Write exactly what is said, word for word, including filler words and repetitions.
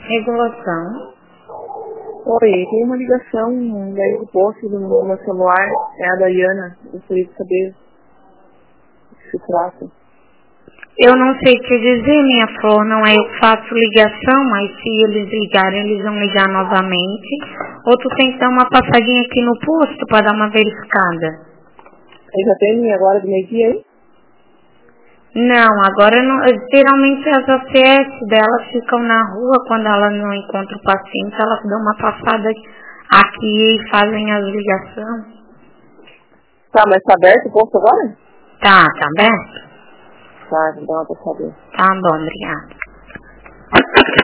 Regulação. Oi, tem uma ligação daí do posto do meu celular, é a Dayana, eu gostaria de saber o que se trata. Eu não sei te dizer, minha flor, não é eu que faço ligação, mas se eles ligarem, eles vão ligar novamente. Ou tu tem que dar uma passadinha aqui no posto para dar uma verificada. Aí já tem agora de meio-dia aí? Não, agora não, geralmente as A C S delas ficam na rua, quando elas não encontram o paciente, elas dão uma passada aqui e fazem as ligações. Tá, mas tá aberto o posto agora? Tá, tá aberto? Tá, então dá uma passadinha. Tá bom, obrigada.